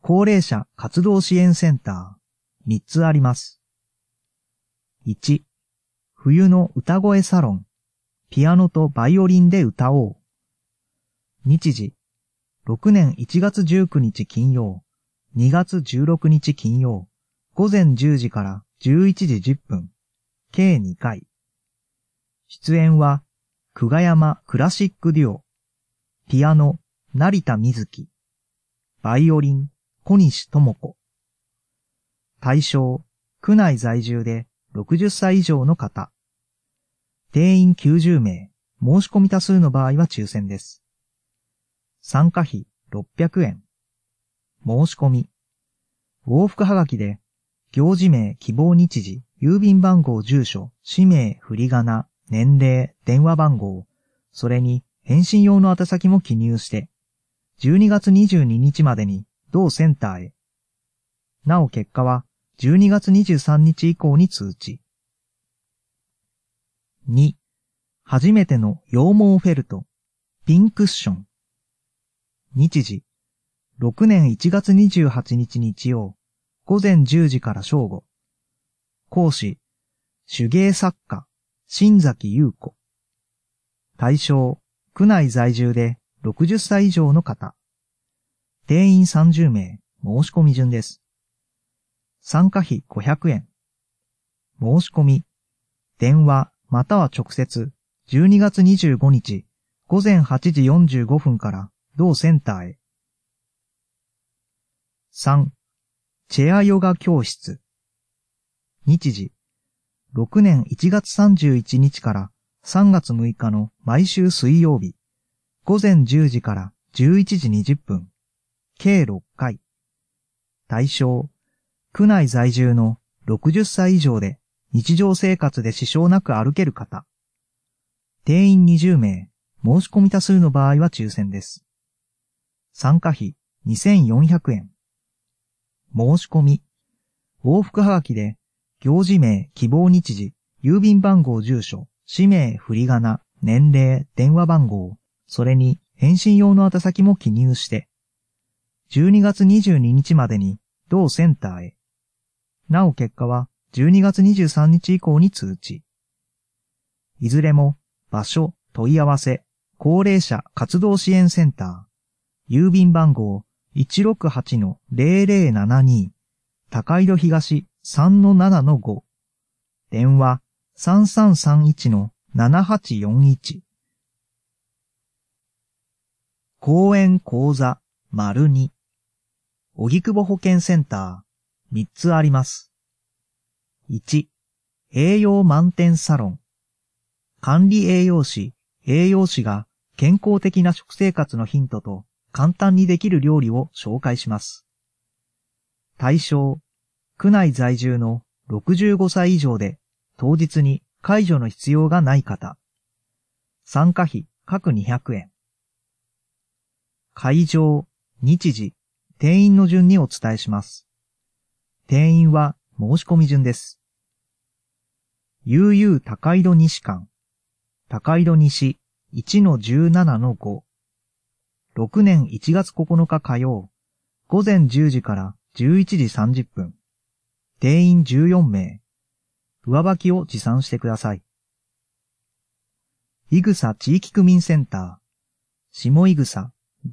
高齢者活動支援センター、3つあります。1、冬の歌声サロン、ピアノとバイオリンで歌おう。日時、6年1月19日金曜、2月16日金曜、午前10時から11時10分、計2回。出演は、久我山クラシックデュオ、ピアノ、成田瑞希、バイオリン、小西智子。対象、区内在住で60歳以上の方。定員90名、申し込み多数の場合は抽選です。参加費600円。申し込み。往復はがきで、行事名、希望日時、郵便番号、住所、氏名、振り仮名、年齢、電話番号、それに返信用の宛先も記入して、12月22日までに同センターへ。なお結果は12月23日以降に通知。2、初めての羊毛フェルト、ピンクッション。日時、6年1月28日日曜、午前10時から正午。講師、手芸作家、新崎優子。対象、区内在住で60歳以上の方。定員30名、申し込み順です。参加費500円。申し込み、電話または直接、12月25日、午前8時45分から同センターへ。3、チェアヨガ教室。日時、6年1月31日から3月6日の毎週水曜日、午前10時から11時20分、計6回。対象、区内在住の60歳以上で日常生活で支障なく歩ける方。定員20名、申し込み多数の場合は抽選です。参加費2400円。申し込み、往復はがきで、行事名、希望日時、郵便番号、住所、氏名、振り仮名、年齢、電話番号、それに返信用の宛先も記入して、12月22日までに同センターへ。なお結果は12月23日以降に通知。いずれも場所、問い合わせ、高齢者活動支援センター、郵便番号 168-0072、高井戸東 3-7-5、電話 3331-7841。講演講座 ② 荻窪保健センター3つあります。1、栄養満点サロン。管理栄養士が健康的な食生活のヒントと簡単にできる料理を紹介します。対象、区内在住の65歳以上で当日に介助の必要がない方。参加費各200円。会場、日時、定員の順にお伝えします。定員は申し込み順です。UU 高井戸西館、高井戸西 1-17-5。6年1月9日火曜、午前10時から11時30分。定員14名。上履きを持参してください。いぐさ地域区民センター、下いぐさ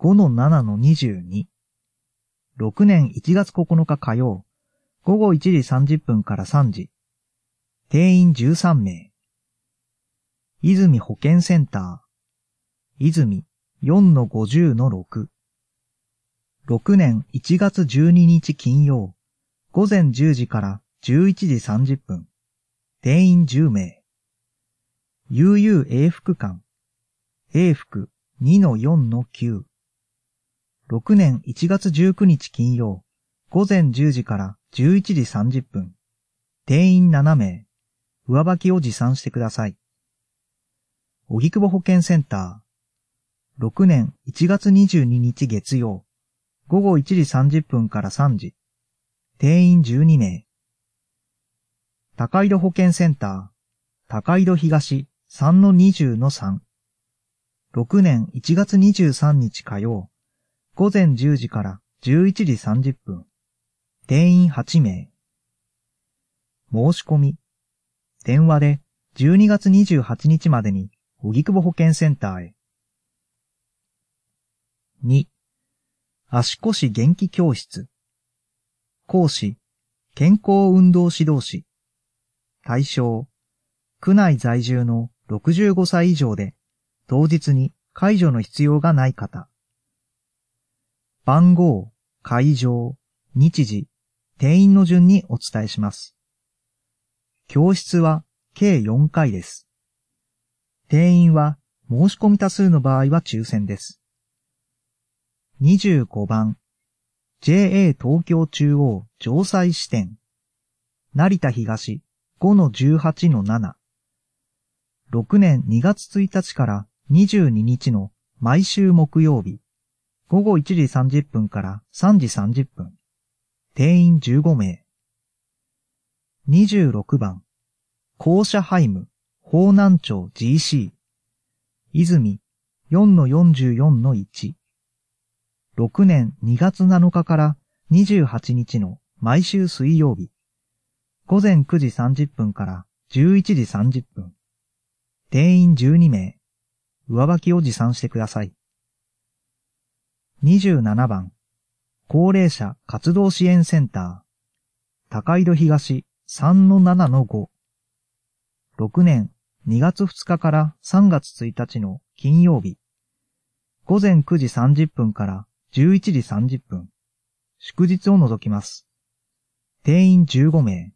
5-7-22。6年1月9日火曜、午後1時30分から3時。定員13名。泉保健センター、泉 4-50-6。6年1月12日金曜、午前10時から11時30分。定員10名。悠々永福館、永福 2-4-9。6年1月19日金曜、午前10時から11時30分。定員7名。上履きを持参してください。荻窪保健センター、6年1月22日月曜、午後1時30分から3時。定員12名。高井戸保健センター、高井戸東 3-20-3。6年1月23日火曜、午前10時から 11時30分。定員8名。申し込み。電話で12月28日までに荻窪保健センターへ。2. 足腰元気教室。講師、健康運動指導士。対象、区内在住の65歳以上で、当日に介助の必要がない方。番号、会場、日時、定員の順にお伝えします。教室は計4回です。定員は申し込み多数の場合は抽選です。25番 JA 東京中央城西支店成田東 5-18-7 6年2月1日から22日の毎週木曜日午後1時30分から3時30分定員15名26番校舎ハイム方南町 GC 泉 4-44-1 6年2月7日から28日の毎週水曜日午前9時30分から11時30分定員12名上履きを持参してください。27番高齢者活動支援センター高井戸東 3-7-5 6年2月2日から3月1日の金曜日午前9時30分から11時30分祝日を除きます。定員15名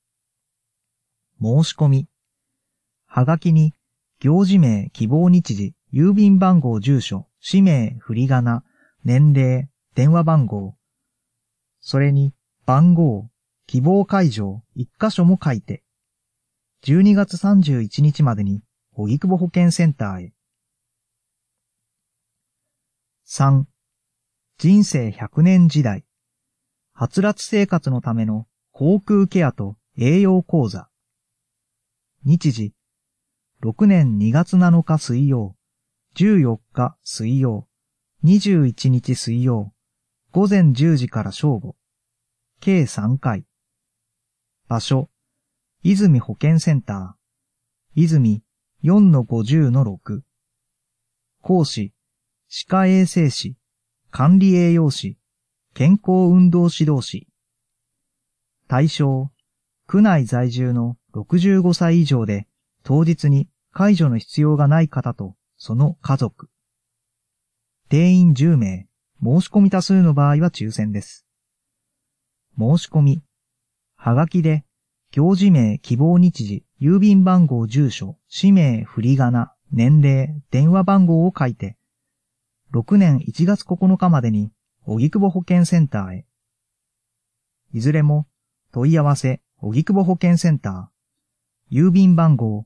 申し込みはがきに行事名希望日時郵便番号住所氏名振り仮名年齢電話番号それに番号希望会場1箇所も書いて12月31日までに荻窪保健センターへ。3. 人生100年時代はつらつ生活のための口腔ケアと栄養講座日時6年2月7日水曜14日水曜21日水曜午前10時から正午計3回場所泉保健センター泉 4-50-6 講師歯科衛生士管理栄養士健康運動指導士対象区内在住の65歳以上で当日に介助の必要がない方とその家族定員10名申し込み多数の場合は抽選です。申し込みはがきで行事名希望日時郵便番号住所氏名振り仮名年齢電話番号を書いて6年1月9日までに荻窪保健センターへ。いずれも問い合わせ荻窪保健センター郵便番号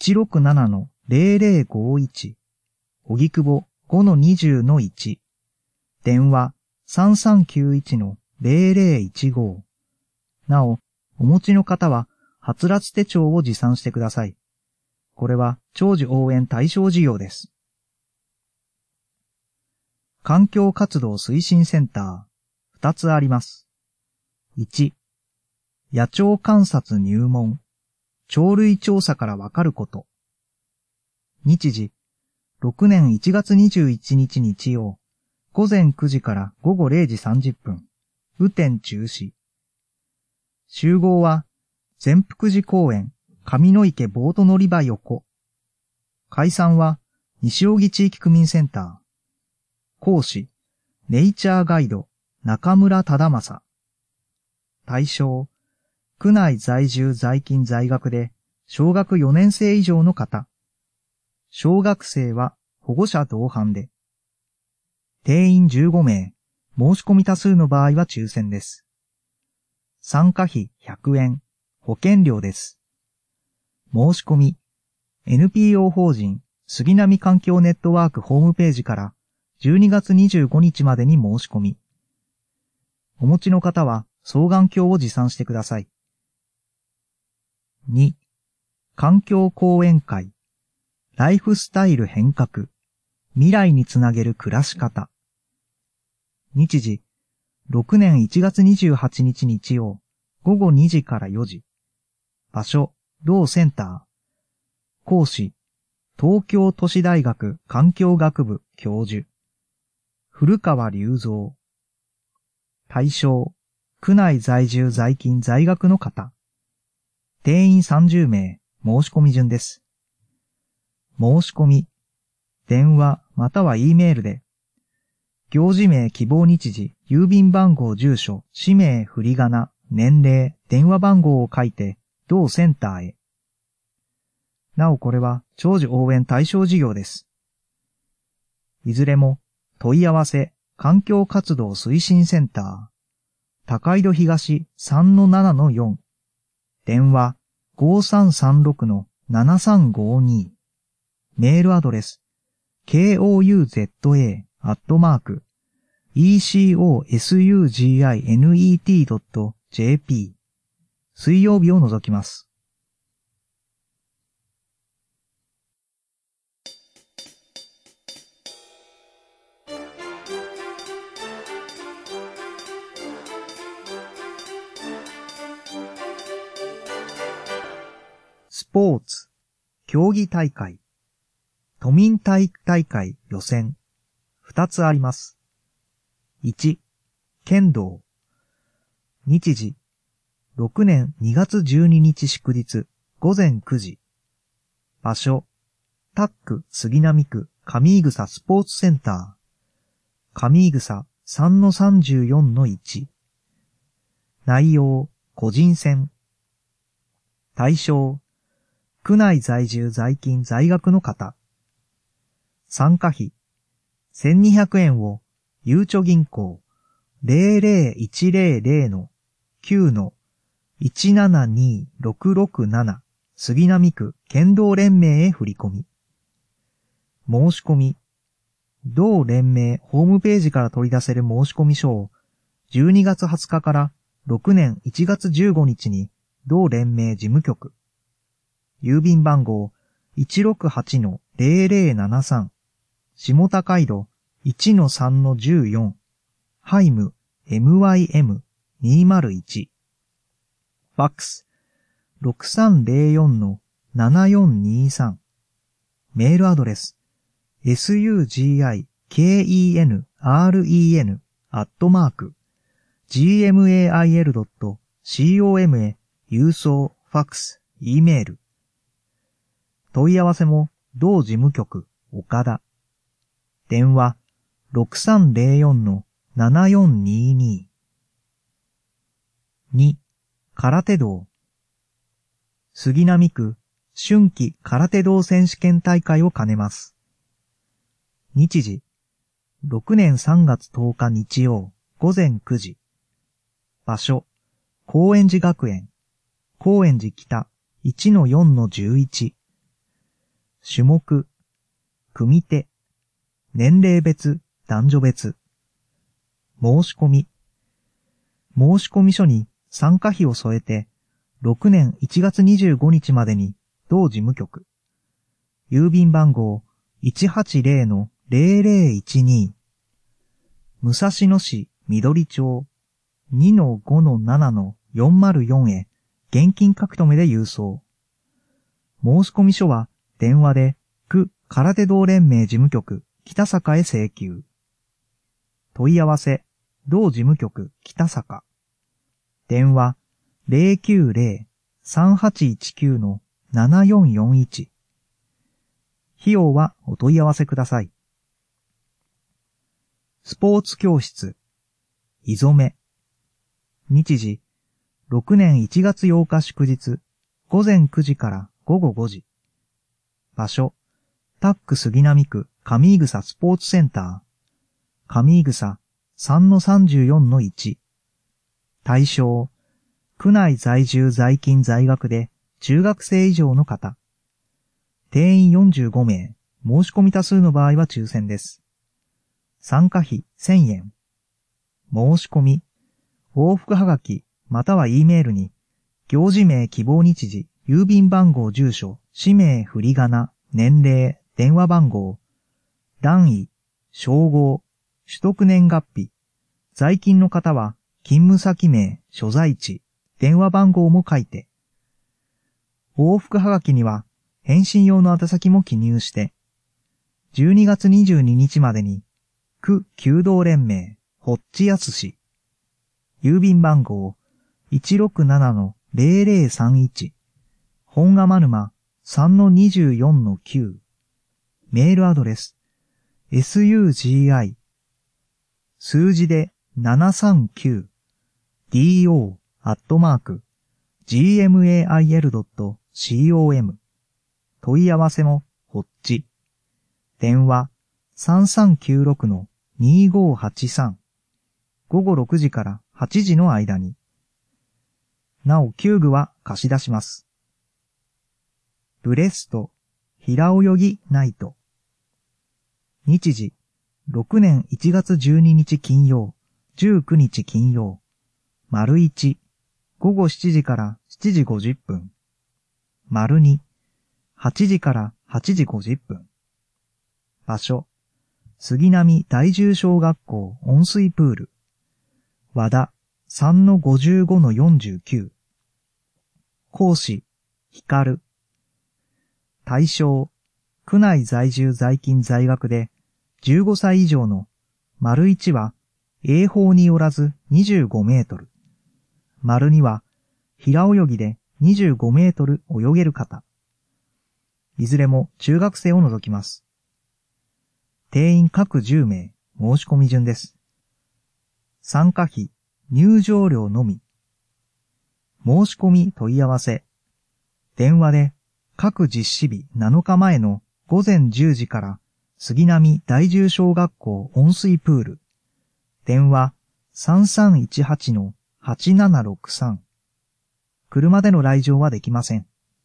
167-0051 荻窪 5-20-1 電話 3391-0015 なおお持ちの方ははつらつ手帳を持参してください。これは長寿応援対象事業です。環境活動推進センター2つあります。1. 野鳥観察入門鳥類調査からわかること日時6年1月21日日曜午前9時から午後0時30分雨天中止集合は善福寺公園上野池ボート乗り場横解散は西荻地域区民センター講師ネイチャーガイド中村忠正対象区内在住在勤在学で小学4年生以上の方小学生は保護者同伴で定員15名申し込み多数の場合は抽選です。参加費100円保険料です。申し込み NPO 法人杉並環境ネットワークホームページから12月25日までに申し込みお持ちの方は双眼鏡を持参してください。2. 環境講演会ライフスタイル変革未来につなげる暮らし方日時 6年1月28日日曜、午後2時から4時。場所、同センター。講師、東京都市大学環境学部教授。古川隆三。対象、区内在住在勤在学の方。定員30名、申し込み順です。申し込み、電話または E メールで、行事名、希望日時、郵便番号、住所、氏名、振り仮名、年齢、電話番号を書いて、同センターへ。なおこれは長寿応援対象事業です。いずれも問い合わせ環境活動推進センター高井戸東 3-7-4 電話 5336-7352 メールアドレス kouza@ecosugnet.jp 水曜日を除きます。スポーツ、競技大会、都民体育大会予選、2つあります。1、剣道。日時、6年2月12日祝日、午前9時。場所、タック杉並区上井草スポーツセンター、上井草 3-34-1。内容、個人戦。対象、区内在住在勤在学の方。参加費、1200円を、ゆうちょ銀行 00100-9-172667 杉並区剣道連盟へ振り込み。申し込み、同連盟ホームページから取り出せる申込書を12月20日から6年1月15日に同連盟事務局。郵便番号 168-0073 下高井戸 1-3-14 ハイム MYM201 ファックス 6304-7423 メールアドレス sugikenren@gmail.com へ郵送、ファックス、E メール。問い合わせも同事務局岡田。電話 6304-7422。2、空手道。杉並区春季空手道選手権大会を兼ねます。日時、6年3月10日日曜午前9時。場所、高円寺学園、高円寺北 1-4-11。種目、組手、年齢別、男女別。申し込み。申込書に参加費を添えて、6年1月25日までに同事務局。郵便番号 180-0012。武蔵野市緑町 2-5-7-404 へ現金書留で郵送。申込書は電話で区空手道連盟事務局北坂へ請求。問い合わせ同事務局北坂。電話 090-3819-7441。費用はお問い合わせください。スポーツ教室、いぞめ。日時、6年1月8日祝日、午前9時から午後5時。場所、タック杉並区上井草スポーツセンター、上井草 3-34-1。対象、区内在住在勤在学で中学生以上の方。定員45名、申し込み多数の場合は抽選です。参加費1000円。申し込み、往復はがきまたは E メールに、行事名希望日時、郵便番号住所、氏名振り仮名、年齢、電話番号、段位、称号、取得年月日、 在勤の方は勤務先名、所在地、電話番号も書いて、往復はがきには返信用の宛先も記入して、12月22日までに、区弓道連盟、ホッチヤス市、郵便番号 167-0031、本蒲沼 3-24-9、メールアドレス、sugi、数字で739、do@gmail.com、問い合わせもホッチ、電話 3396-2583、午後6時から8時の間に。なお球具は貸し出します。ブレスト、平泳ぎナイト。日時、6年1月12日金曜、19日金曜。丸1、午後7時から7時50分。丸2、8時から8時50分。場所、杉並第十小学校温水プール。和田 3-55-49。講師、光。対象、区内在住在勤在学で15歳以上の丸1は泳法によらず25メートル。丸2は平泳ぎで25メートル泳げる方。いずれも中学生を除きます。定員各10名、申し込み順です。参加費、入場料のみ。申し込み問い合わせ。電話で各実施日7日前の午前10時から杉並第十小学校温水プール。電話 3318-8763。車での来場はできません。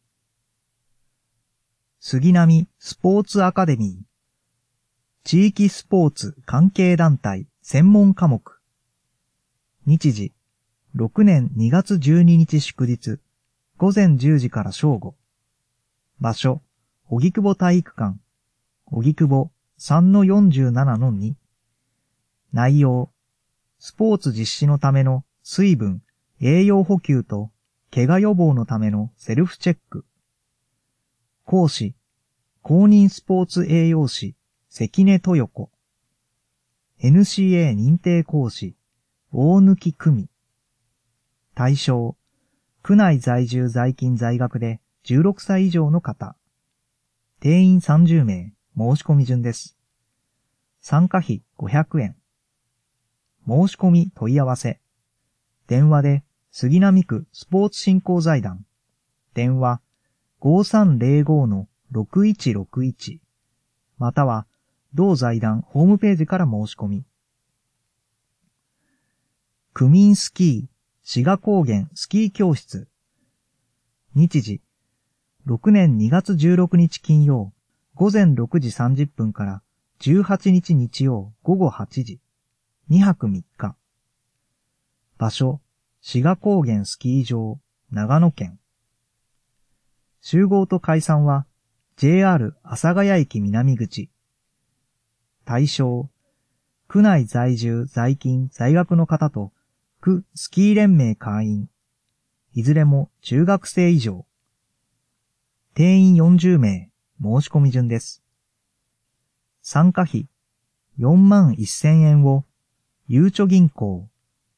杉並スポーツアカデミー。地域スポーツ関係団体専門科目。日時、6年2月12日祝日、午前10時から正午。場所、荻窪体育館、荻窪 3-47-2。内容、スポーツ実施のための水分、栄養補給と怪我予防のためのセルフチェック。講師、公認スポーツ栄養士、関根豊子。NCA 認定講師、大貫久美。対象、区内在住在勤在学で16歳以上の方。定員30名、申し込み順です。参加費500円。申し込み問い合わせ。電話で杉並区スポーツ振興財団。電話 5305-6161。または同財団ホームページから申し込み。区民スキー、志賀高原スキー教室。日時、6年2月16日金曜、午前6時30分から18日日曜午後8時。2泊3日。場所、志賀高原スキー場、長野県。集合と解散は、JR 阿佐ヶ谷駅南口。対象、区内在住在勤在学の方と、区スキー連盟会員。いずれも中学生以上。定員40名、申し込み順です。参加費、41,000円を、ゆうちょ銀行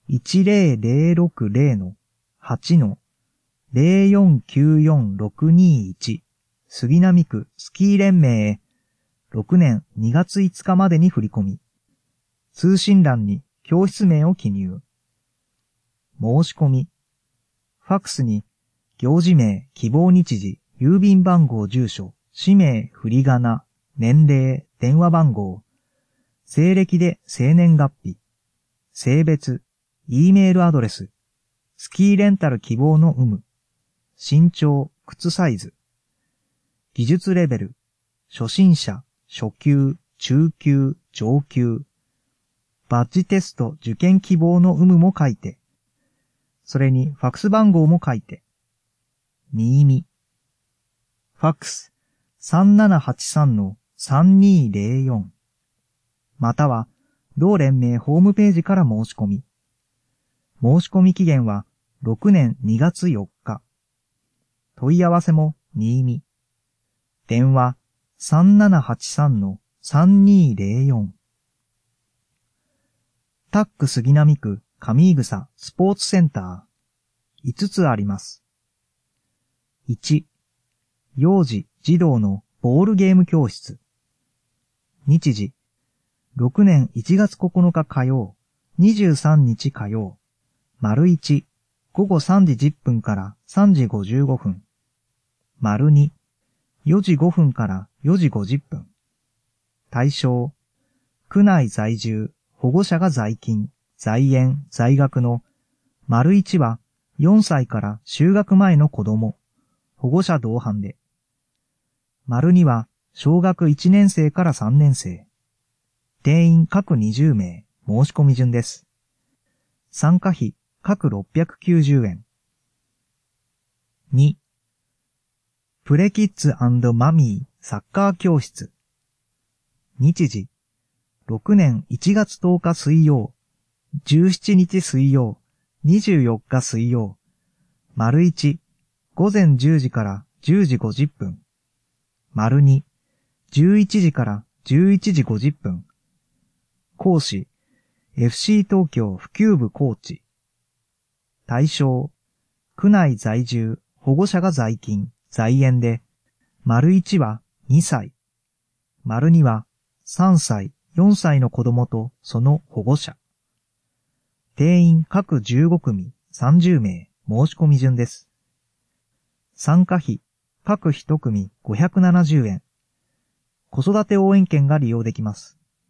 10006-8-0494-621 杉並区スキー連盟へ6年2月5日までに振り込み、通信欄に教室名を記入。申し込み、ファックスに行事名、希望日時、郵便番号、住所、氏名、振り仮名、年齢、電話番号、西暦で生年月日、性別、E メールアドレス、スキーレンタル希望の有無、身長、靴サイズ、技術レベル、初心者、初級、中級、上級、バッジテスト受験希望の有無も書いて、それにファックス番号も書いて、新見、ファックス 3783-3204、または同連盟ホームページから申し込み。申し込み期限は6年2月4日。問い合わせも新見。電話 3783-3204。タック杉並区上井草スポーツセンター。5つあります。1、幼児・児童のボールゲーム教室。日時、6年1月9日火曜、23日火曜、丸1、午後3時10分から3時55分。丸2、4時5分から4時50分。対象、区内在住、保護者が在勤、在園、在学の、丸1は4歳から就学前の子供、保護者同伴で。丸2は小学1年生から3年生。定員各20名、申し込み順です。参加費各690円。2、プレキッズ&マミーサッカー教室。日時、6年1月10日水曜、17日水曜、24日水曜、丸1、午前10時から10時50分。丸2、11時から11時50分。講師、FC 東京普及部コーチ。対象、区内在住、保護者が在勤、在園で、丸1は2歳、丸2は3歳、4歳の子供とその保護者。定員各15組30名、申し込み順です。参加費、各1組570円。子育て応援券が利用できます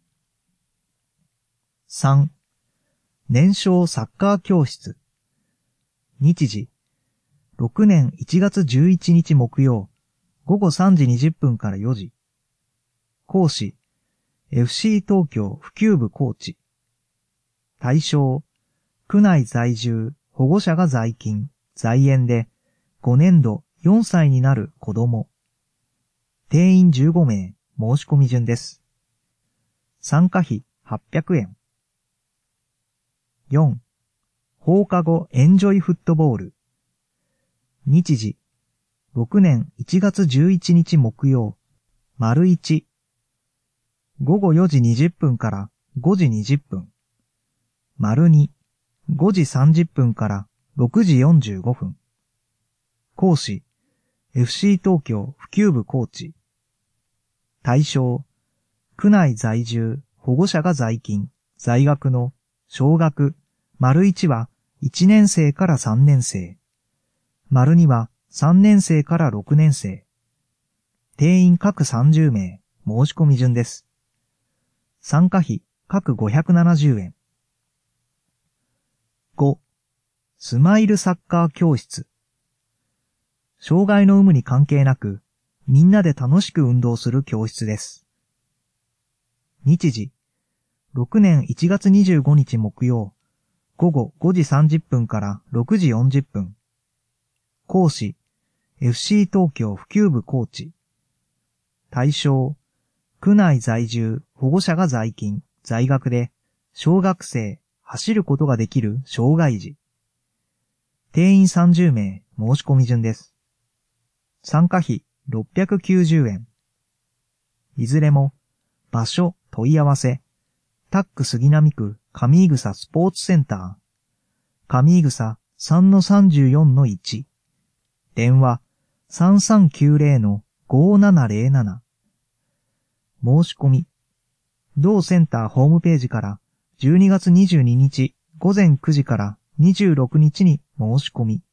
。3、年少サッカー教室。日時、6年1月11日木曜、午後3時20分から4時。講師、FC 東京普及部コーチ。対象、区内在住、保護者が在勤、在園で、5年度4歳になる子供。定員15名、申し込み順です。参加費800円。4、放課後エンジョイフットボール。日時、6年1月11日木曜、丸1、午後4時20分から5時20分。丸2、5時30分から6時45分。講師、FC 東京普及部コーチ。対象、区内在住、保護者が在勤、在学の小学、丸1は1年生から3年生。丸2は3年生から6年生。定員各30名、申し込み順です。参加費各570円。5、スマイルサッカー教室。障害の有無に関係なく、みんなで楽しく運動する教室です。日時、6年1月25日木曜、午後5時30分から6時40分。講師、FC 東京普及部コーチ。対象、区内在住、保護者が在勤、在学で、小学生、走ることができる障害児。定員30名、申し込み順です。参加費690円。いずれも、場所、問い合わせ、タック杉並区上井草スポーツセンター、上井草 3-34-1、電話 3390-5707。申し込み、同センターホームページから12月22日午前9時から26日に申し込み。